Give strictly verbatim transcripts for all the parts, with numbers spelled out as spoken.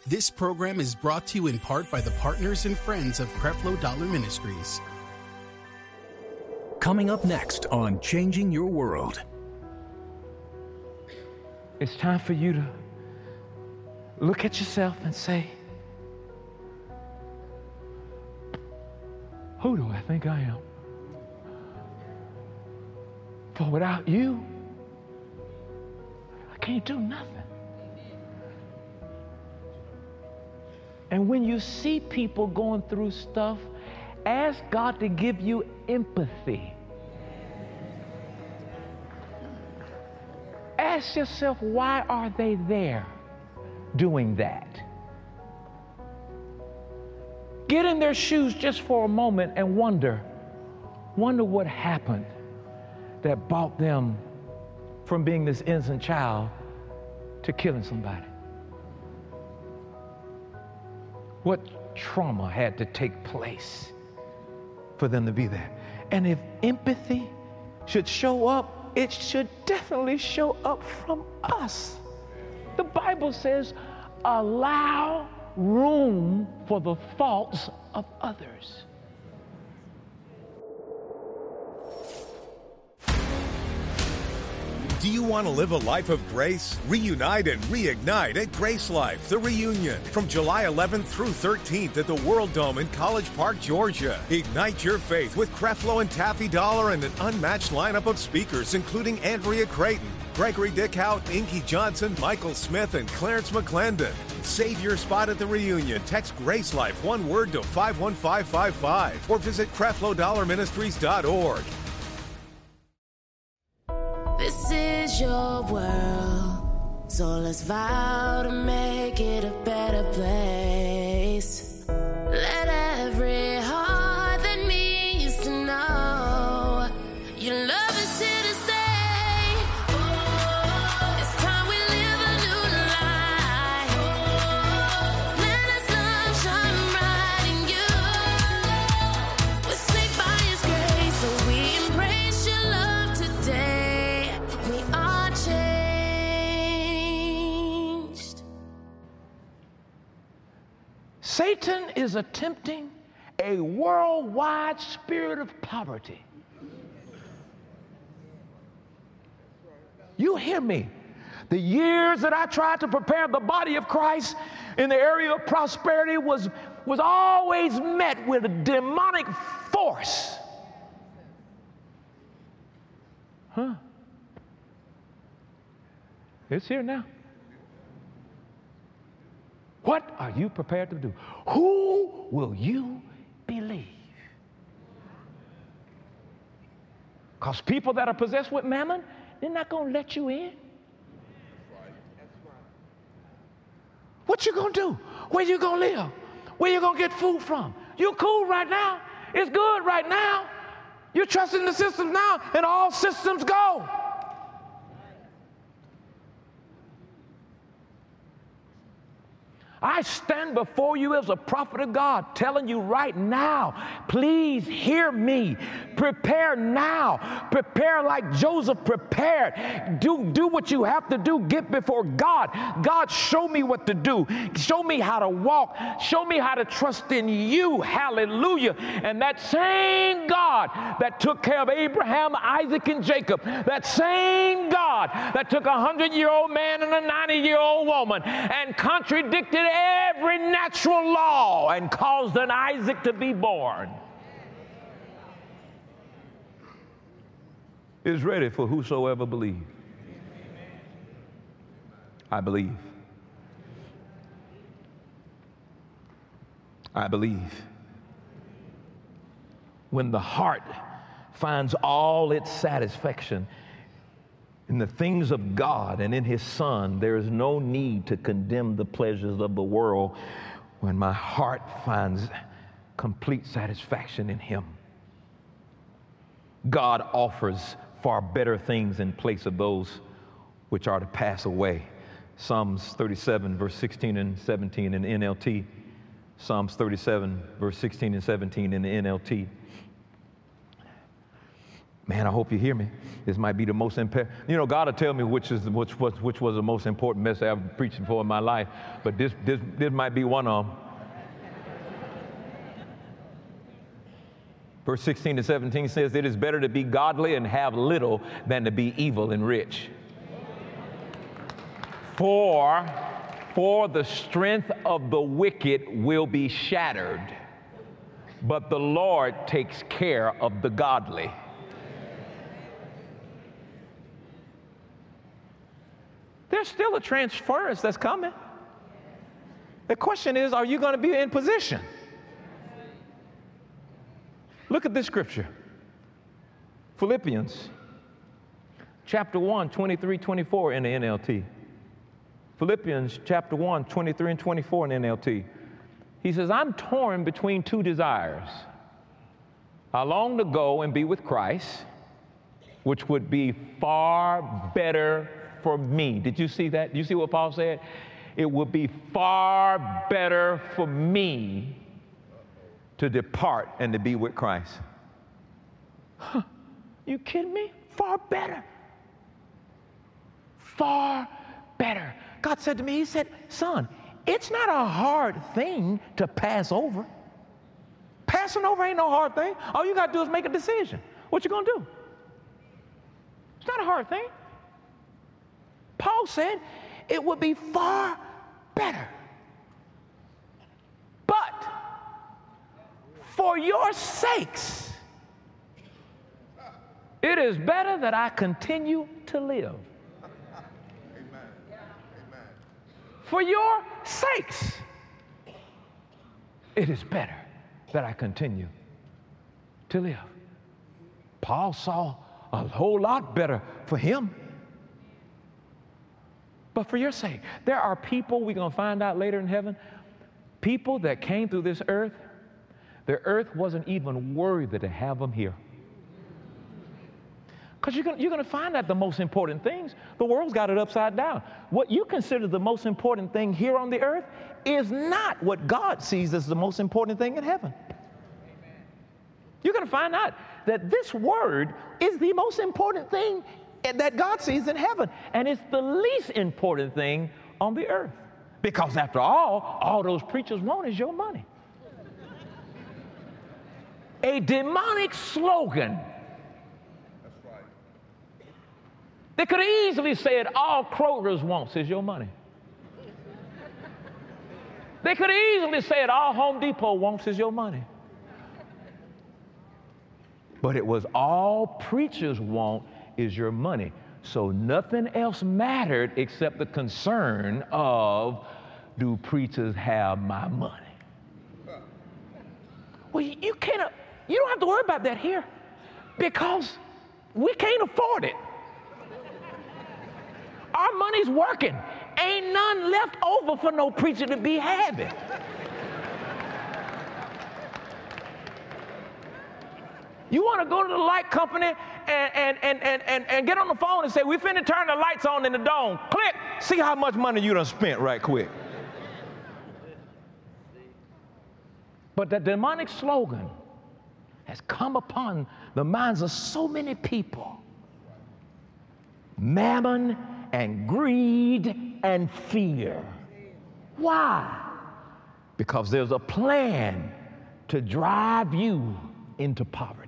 This program is brought to you in part by the partners and friends of Creflo Dollar Ministries. Coming up next on Changing Your World. It's time for you to look at yourself and say, who do I think I am? For without you, I can't do nothing. And when you see people going through stuff, ask God to give you empathy. Ask yourself, why are they there doing that? Get in their shoes just for a moment and wonder, wonder what happened that brought them from being this innocent child to killing somebody. What trauma had to take place for them to be there? And if empathy should show up, it should definitely show up from us. The Bible says, allow room for the faults of others. Do you want to live a life of grace? Reunite and reignite at Grace Life, the reunion, from July eleventh through thirteenth at the World Dome in College Park, Georgia. Ignite your faith with Creflo and Taffy Dollar and an unmatched lineup of speakers, including Andrea Creighton, Gregory Dickow, Inky Johnson, Michael Smith, and Clarence McClendon. Save your spot at the reunion. Text Grace Life, one word, to five one five five five or visit Creflo Dollar Ministries dot org. This is your world, so let's vow to make it a better place. Let every heart that needs to know your love is here to stay. Oh, it's time we live a new life. Oh, let us love shine bright in you. We're saved by His grace, so we embrace your love today. We are changed. Satan is attempting a worldwide spirit of poverty. You hear me? The years that I tried to prepare the body of Christ in the area of prosperity was, was always met with a demonic force. Huh? It's here now. What are you prepared to do? Who will you believe? Because people that are possessed with mammon, they're not going to let you in. What you going to do? Where you going to live? Where you going to get food from? You cool right now. It's good right now. You're trusting the systems now, and all systems go. I stand before you as a prophet of God, telling you right now, please hear me. Prepare now. Prepare like Joseph prepared. Do, do what you have to do. Get before God. God, show me what to do. Show me how to walk. Show me how to trust in you. Hallelujah. And that same God that took care of Abraham, Isaac, and Jacob, that same God that took a hundred-year-old man and a ninety-year-old woman and contradicted every natural law and caused an Isaac to be born, is ready for whosoever believe. I believe. I believe. When the heart finds all its satisfaction in the things of God and in His Son, there is no need to condemn the pleasures of the world when my heart finds complete satisfaction in Him. God offers far better things in place of those which are to pass away. Psalms thirty-seven, verse sixteen and seventeen in the N L T. Psalms thirty-seven, verse sixteen and seventeen in the N L T. Man, I hope you hear me. This might be the most important. You know, God will tell me which is which was which was the most important message I've ever preached before in my life. But this this this might be one of them. Verse sixteen to seventeen says, "It is better to be godly and have little than to be evil and rich. For for the strength of the wicked will be shattered, but the Lord takes care of the godly." There's still a transference that's coming. The question is, are you going to be in position? Look at this scripture. Philippians chapter one, twenty-three, twenty-four in the N L T. Philippians chapter one, twenty-three and twenty-four in the N L T. He says, "I'm torn between two desires. I long to go and be with Christ, which would be far better for me." Did you see that? Did you see what Paul said? It would be far better for me to depart and to be with Christ. Huh. You kidding me? Far better. Far better. God said to me, he said, "Son, it's not a hard thing to pass over. Passing over ain't no hard thing. All you got to do is make a decision. What you going to do? It's not a hard thing." Paul said it would be far better. But for your sakes, it is better that I continue to live. Amen. Amen. For your sakes, it is better that I continue to live. Paul saw a whole lot better for him. But for your sake, there are people, we're going to find out later in heaven, people that came through this earth, the earth wasn't even worthy to have them here. Because you're going you're going to find out the most important things. The world's got it upside down. What you consider the most important thing here on the earth is not what God sees as the most important thing in heaven. Amen. You're going to find out that this word is the most important thing that God sees in heaven, and it's the least important thing on the earth. Because after all, all those preachers want is your money. A demonic slogan. That's right. They could have easily said, all Kroger's wants is your money. They could have easily said, all Home Depot wants is your money. But it was all preachers want is your money. So nothing else mattered except the concern of, do preachers have my money? Well, you can't, you don't have to worry about that here because we can't afford it. Our money's working. Ain't none left over for no preacher to be having. You want to go to the light company and, and, and, and, and, and get on the phone and say, we finna turn the lights on in the dome. Click, see how much money you done spent right quick. But that demonic slogan has come upon the minds of so many people. Mammon and greed and fear. Why? Because there's a plan to drive you into poverty.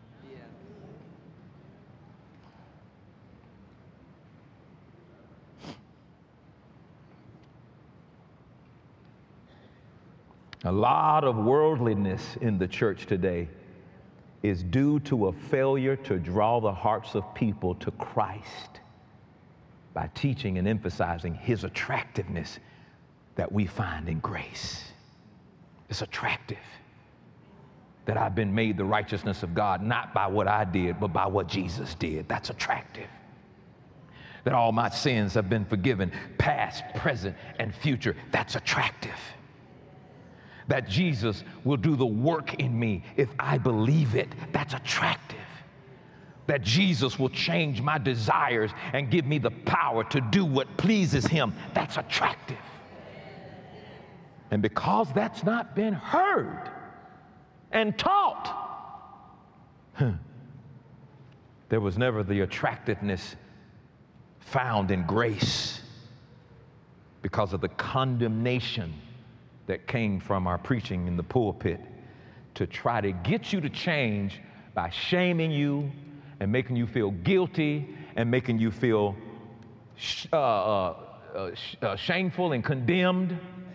A lot of worldliness in the church today is due to a failure to draw the hearts of people to Christ by teaching and emphasizing his attractiveness that we find in grace. It's attractive that I've been made the righteousness of God, not by what I did, but by what Jesus did. That's attractive. That all my sins have been forgiven, past, present, and future. That's attractive. That Jesus will do the work in me if I believe it. That's attractive. That Jesus will change my desires and give me the power to do what pleases him. That's attractive. And because that's not been heard and taught, huh, There was never the attractiveness found in grace because of the condemnation that came from our preaching in the pulpit to try to get you to change by shaming you and making you feel guilty and making you feel sh- uh, uh, uh, sh- uh, shameful and condemned.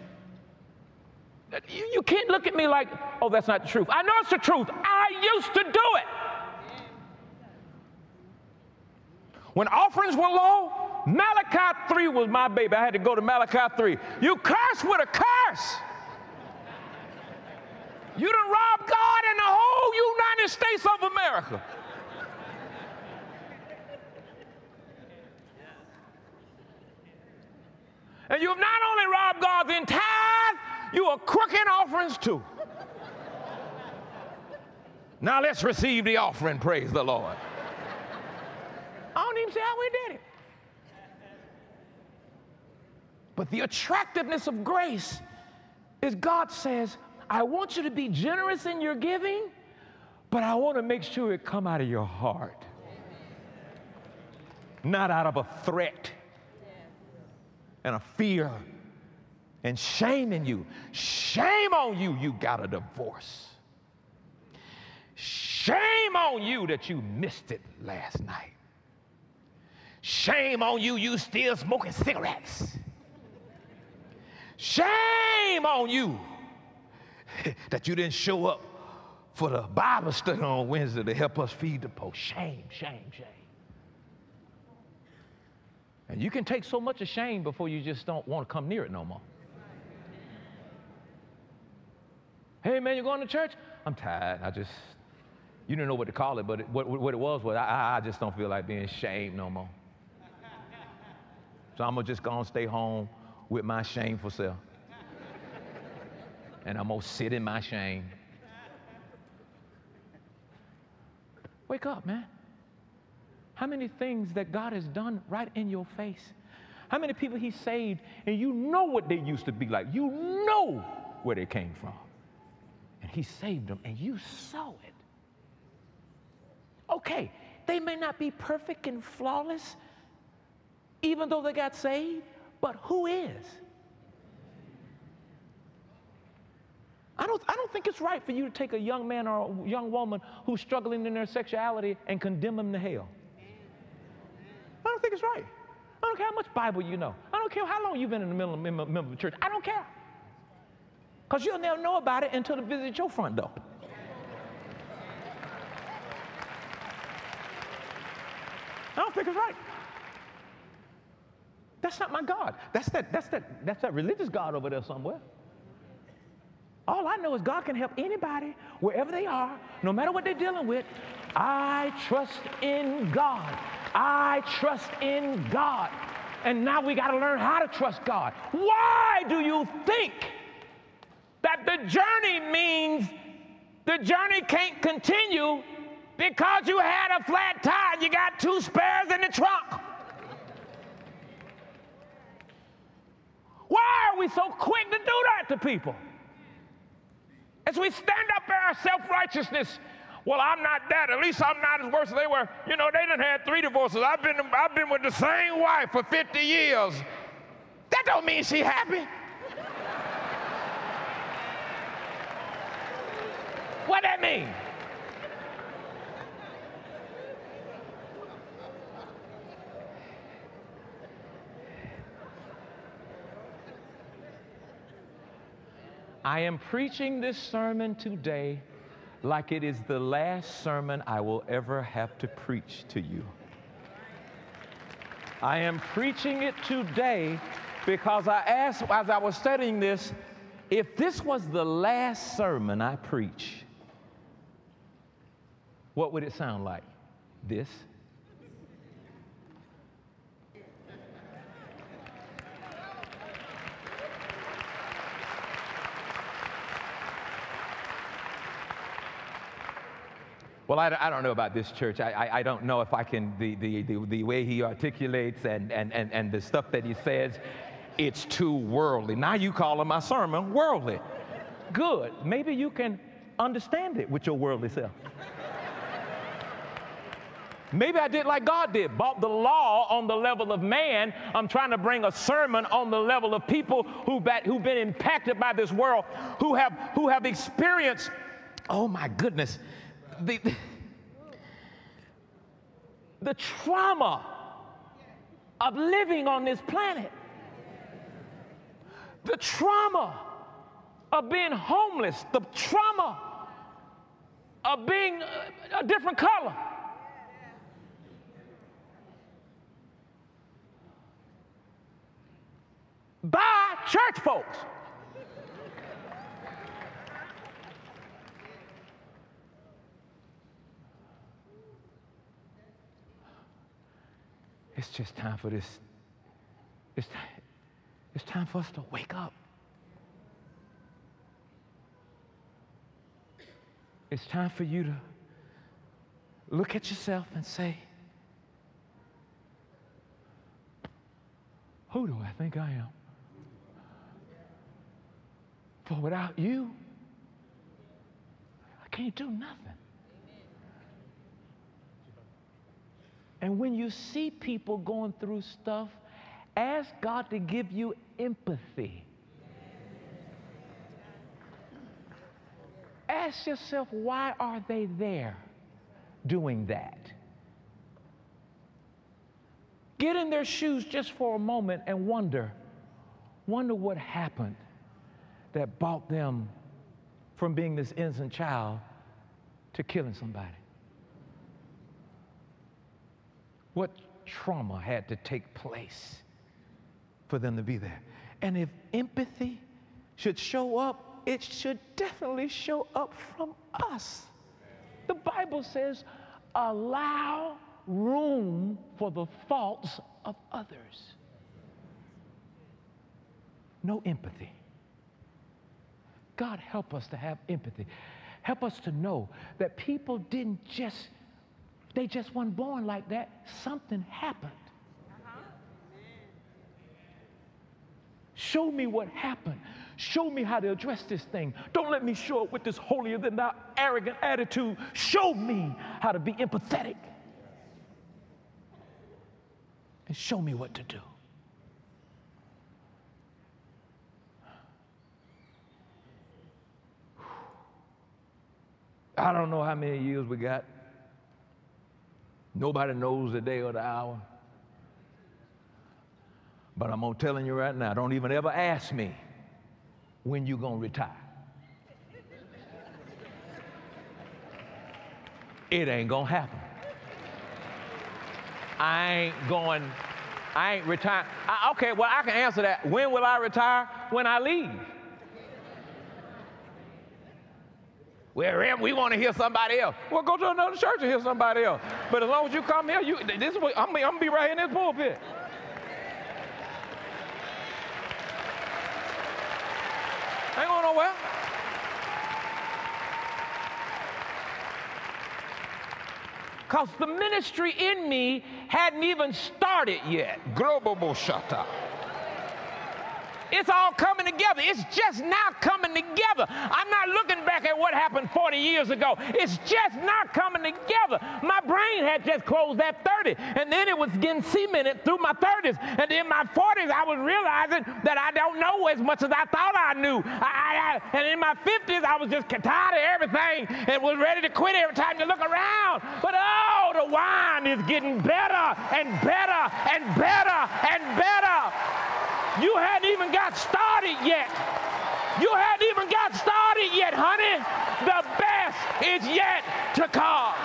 You, you can't look at me like, oh, that's not the truth. I know it's the truth. I used to do it. When offerings were low, Malachi three was my baby. I had to go to Malachi three. You curse with a curse. You done robbed God in the whole United States of America. And you have not only robbed God in tithe, you are crooking offerings too. Now let's receive the offering, praise the Lord. I don't even see how we did it. But the attractiveness of grace is God says, I want you to be generous in your giving, but I want to make sure it come out of your heart, not out of a threat and a fear and shame in you. Shame on you, you got a divorce. Shame on you that you missed it last night. Shame on you, you still smoking cigarettes. Shame on you that you didn't show up for the Bible study on Wednesday to help us feed the poor. Shame, shame, shame. And you can take so much of shame before you just don't want to come near it no more. Hey, man, you going to church? I'm tired. I just, you didn't know what to call it, but it, what, what it was was I, I just don't feel like being shamed no more. So I'm going to just go and stay home with my shameful self. And I'm going to sit in my shame. Wake up, man. How many things that God has done right in your face? How many people he saved and you know what they used to be like? You know where they came from. And he saved them and you saw it. Okay, they may not be perfect and flawless, even though they got saved, but who is? I don't, I don't think it's right for you to take a young man or a young woman who's struggling in their sexuality and condemn them to hell. I don't think it's right. I don't care how much Bible you know. I don't care how long you've been in the middle of a member of the church. I don't care. Because you'll never know about it until it visits your front door. I don't think it's right. That's not my God. That's that, that's that, that's that religious God over there somewhere. All I know is God can help anybody, wherever they are, no matter what they're dealing with. I trust in God. I trust in God. And now we got to learn how to trust God. Why do you think that the journey means the journey can't continue because you had a flat tire and you got two spares in the trunk? Why are we so quick to do that to people? As we stand up in our self-righteousness, well, I'm not that. At least I'm not as worse as they were. You know, they done had three divorces. I've been, I've been with the same wife for fifty years. That don't mean she happy. What that mean? I am preaching this sermon today like it is the last sermon I will ever have to preach to you. I am preaching it today because I asked, as I was studying this, if this was the last sermon I preach, what would it sound like? This. Well, I, I don't know about this church. I, I, I don't know if I can, the, the, the, the way he articulates and, and, and, and the stuff that he says, it's too worldly. Now you calling my sermon worldly. Good. Maybe you can understand it with your worldly self. Maybe I did like God did, bought the law on the level of man. I'm trying to bring a sermon on the level of people who've been, who've been impacted by this world, who have, who have experienced, oh my goodness, the, the trauma of living on this planet. The trauma of being homeless, the trauma of being a, a different color. By church folks. It's just time for this. It's, it's time for us to wake up. It's time for you to look at yourself and say, who do I think I am? For without you, I can't do nothing. And when you see people going through stuff, ask God to give you empathy. Ask yourself, why are they there doing that? Get in their shoes just for a moment and wonder, wonder what happened that brought them from being this innocent child to killing somebody. What trauma had to take place for them to be there? And if empathy should show up, it should definitely show up from us. The Bible says, allow room for the faults of others. No empathy. God, help us to have empathy. Help us to know that people didn't just, they just weren't born like that. Something happened. Uh-huh. Show me what happened. Show me how to address this thing. Don't let me show up with this holier than thou arrogant attitude. Show me how to be empathetic. And show me what to do. I don't know how many years we got. Nobody knows the day or the hour. But I'm gonna telling you right now, don't even ever ask me when you gonna retire. It ain't gonna happen. I ain't going, I ain't retiring. I, okay, well, I can answer that. When will I retire? When I leave. Well, we want to hear somebody else. Well, go to another church and hear somebody else. But as long as you come here, you, this is what, I'm, I'm going to be right here in this pulpit. Ain't going nowhere. Because the ministry in me hadn't even started yet. Global Boshata. It's all coming together. It's just now coming together. I'm not looking back at what happened forty years ago. It's just not coming together. My brain had just closed at thirty, and then it was getting cemented through my thirties. And in my forties, I was realizing that I don't know as much as I thought I knew. I, I, and in my fifties, I was just tired of everything and was ready to quit every time you look around. But oh, the wine is getting better and better and better and better. You hadn't even got started yet. You hadn't even got started yet, honey. The best is yet to come.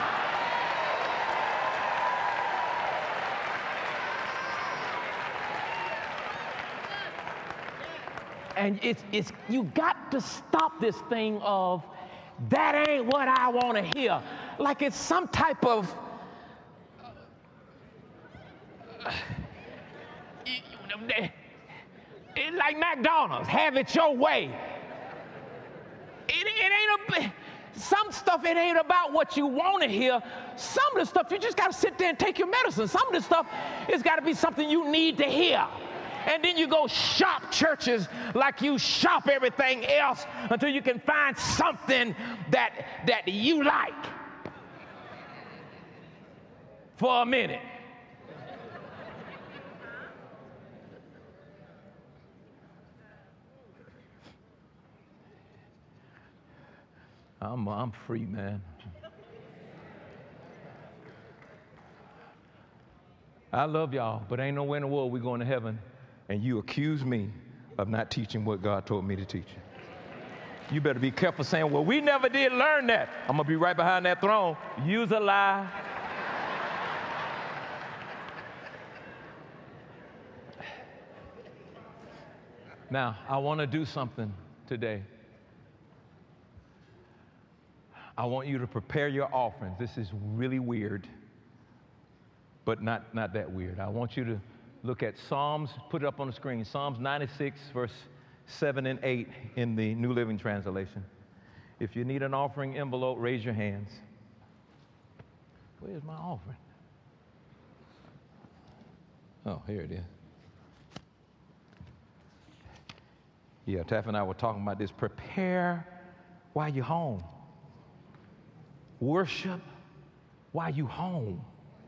And it's, it's, you got to stop this thing of, that ain't what I want to hear. Like it's some type of, uh, it's like McDonald's, have it your way. It, it ain't a, some stuff, it ain't about what you want to hear. Some of the stuff, you just got to sit there and take your medicine. Some of the stuff, it's got to be something you need to hear. And then you go shop churches like you shop everything else until you can find something that, that you like. for a minute. I'm, I'm free, man. I love y'all, but ain't nowhere in the world we're going to heaven and you accuse me of not teaching what God told me to teach. You better be careful saying, well, we never did learn that. I'm going to be right behind that throne. Use a lie. Now, I want to do something today. I want you to prepare your offerings. This is really weird, but not, not that weird. I want you to look at Psalms, put it up on the screen, Psalms ninety-six, verse seven and eight in the New Living Translation. If you need an offering envelope, raise your hands. Where's my offering? Oh, here it is. Yeah, Taff and I were talking about this. Prepare while you're home. Worship while you're home.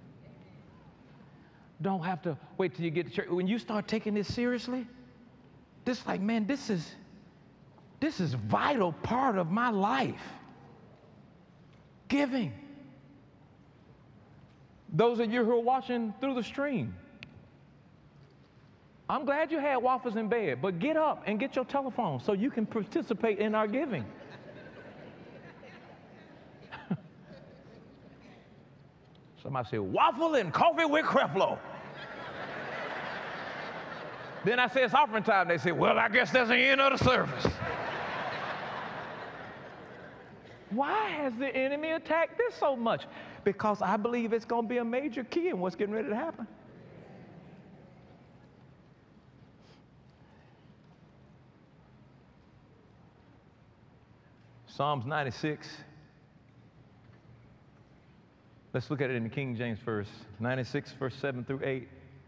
Don't have to wait till you get to church. When you start taking this seriously, this like, man, this is, this is a vital part of my life. Giving. Those of you who are watching through the stream, I'm glad you had waffles in bed, but get up and get your telephone so you can participate in our giving. Somebody said, waffle and coffee with Creflo. Then I said, it's offering time. They said, well, I guess that's the end of the service. Why has the enemy attacked this so much? Because I believe it's going to be a major key in what's getting ready to happen. Psalms ninety-six. Let's look at it in the King James first. ninety-six, verse seven through eight.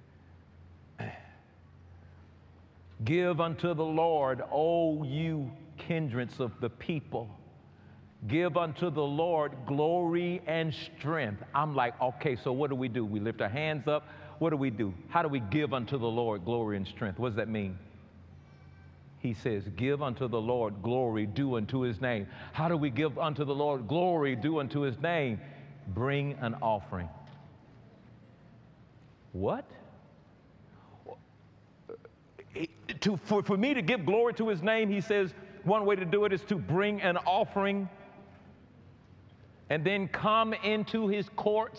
Give unto the Lord, O you kindreds of the people. Give unto the Lord glory and strength. I'm like, okay, so what do we do? We lift our hands up. What do we do? How do we give unto the Lord glory and strength? What does that mean? He says, give unto the Lord glory, due unto his name. How do we give unto the Lord glory, due unto his name? Bring an offering. What? To, for, for me to give glory to his name, he says, one way to do it is to bring an offering and then come into his courts.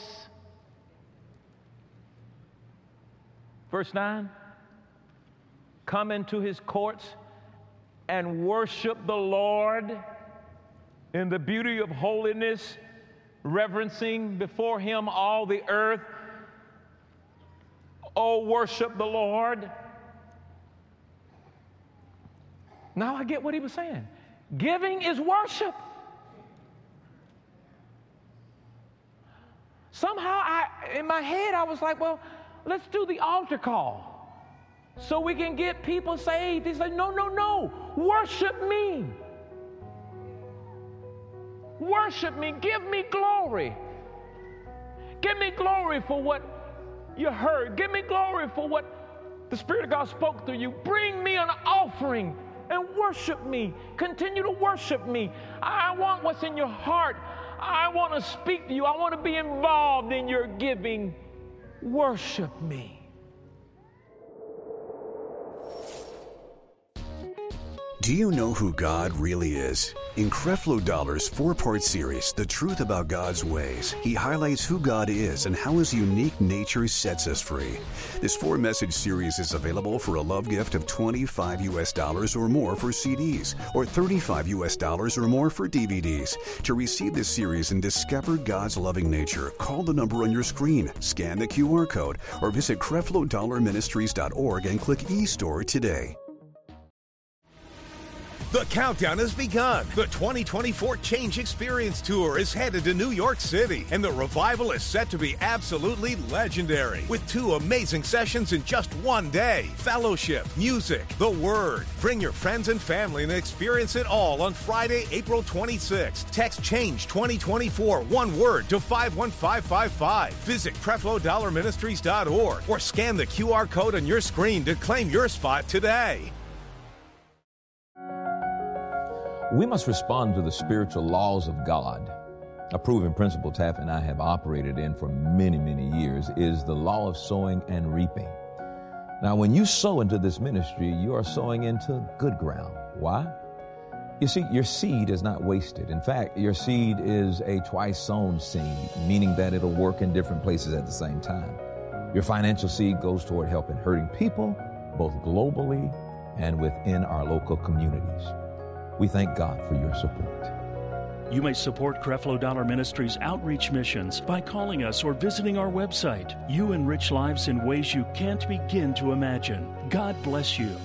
Verse nine, come into his courts and worship the Lord in the beauty of holiness, reverencing before him all the earth. Oh, worship the Lord. Now I get what he was saying. Giving is worship. Somehow I, in my head, I was like, well, let's do the altar call so we can get people saved. He said, no, no, no, worship me. Worship me, give me glory. Give me glory for what you heard. Give me glory for what the Spirit of God spoke through you. Bring me an offering and worship me. Continue to worship me. I want what's in your heart. I want to speak to you. I want to be involved in your giving. Worship me. Do you know who God really is? In Creflo Dollar's four-part series, The Truth About God's Ways, he highlights who God is and how his unique nature sets us free. This four-message series is available for a love gift of twenty-five U S dollars or more for C Ds, or thirty-five U S dollars or more for D V Ds. To receive this series and discover God's loving nature, call the number on your screen, scan the Q R code, or visit Creflo Dollar Ministries dot org and click eStore today. The countdown has begun. The twenty twenty-four Change Experience Tour is headed to New York City, and the revival is set to be absolutely legendary with two amazing sessions in just one day. Fellowship, music, the Word. Bring your friends and family and experience it all on Friday, April twenty-sixth. Text CHANGE twenty twenty-four, one word, to five one five five five. Visit Creflo Dollar Ministries dot org or scan the Q R code on your screen to claim your spot today. We must respond to the spiritual laws of God. A proven principle Taff and I have operated in for many, many years is the law of sowing and reaping. Now, when you sow into this ministry, you are sowing into good ground. Why? You see, your seed is not wasted. In fact, your seed is a twice sown seed, meaning that it'll work in different places at the same time. Your financial seed goes toward helping hurting people, both globally and within our local communities. We thank God for your support. You may support Creflo Dollar Ministries outreach missions by calling us or visiting our website. You enrich lives in ways you can't begin to imagine. God bless you.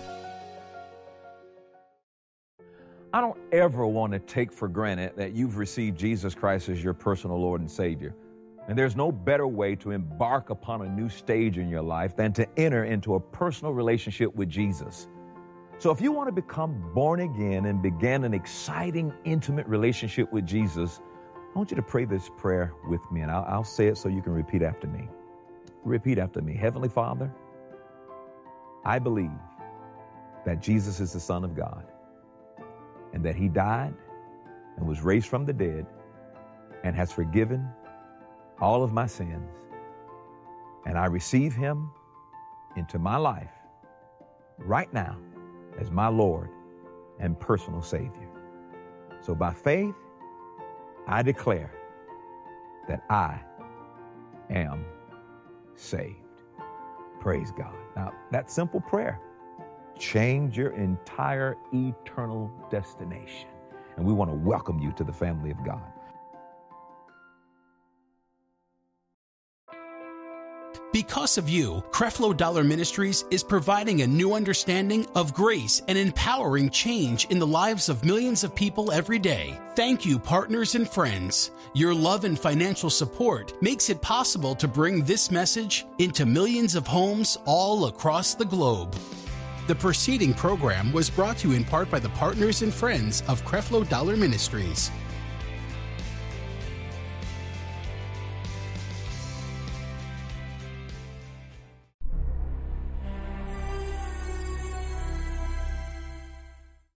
I don't ever want to take for granted that you've received Jesus Christ as your personal Lord and Savior. And there's no better way to embark upon a new stage in your life than to enter into a personal relationship with Jesus. So if you want to become born again and begin an exciting, intimate relationship with Jesus, I want you to pray this prayer with me, and I'll, I'll say it so you can repeat after me. Repeat after me. Heavenly Father, I believe that Jesus is the Son of God and that He died and was raised from the dead and has forgiven all of my sins. And I receive Him into my life right now as my Lord and personal Savior. So by faith, I declare that I am saved. Praise God. Now, that simple prayer changed your entire eternal destination. And we want to welcome you to the family of God. Because of you, Creflo Dollar Ministries is providing a new understanding of grace and empowering change in the lives of millions of people every day. Thank you, partners and friends. Your love and financial support makes it possible to bring this message into millions of homes all across the globe. The preceding program was brought to you in part by the partners and friends of Creflo Dollar Ministries.